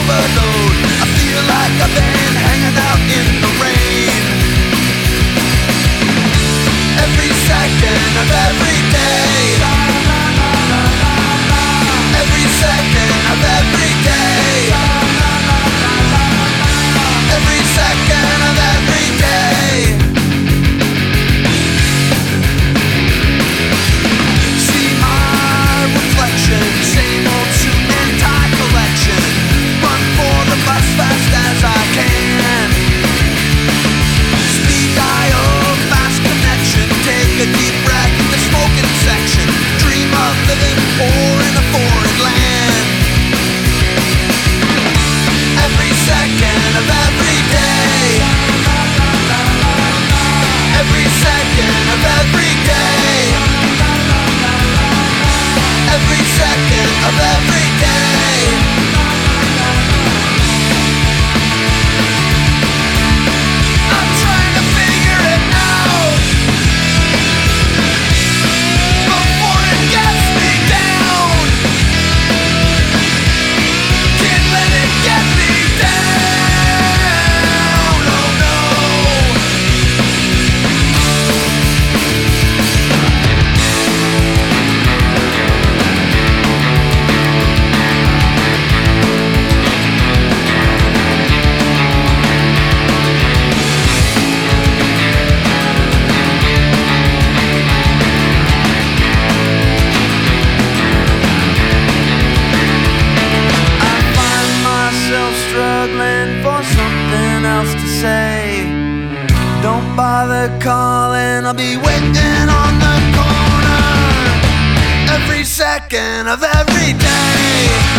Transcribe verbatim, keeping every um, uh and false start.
overload. I feel like I've been hanging out in the rain. Every second of every day. Every second of every day. Every second of every day. See my reflection, same old suit and tie collection. Run for the bus fast as I can. Speed dial, fast connection. Take a deep breath in the smoking section. Dream of living poor in a foreign land. Every second of every day. Every second of every day. Every second of every day. I'm trying to figure it out before it gets me down. Can't let it get me down. Oh no. I find myself struggling for something else to say. Don't bother calling, I'll be waiting on the corner. Every second of every day.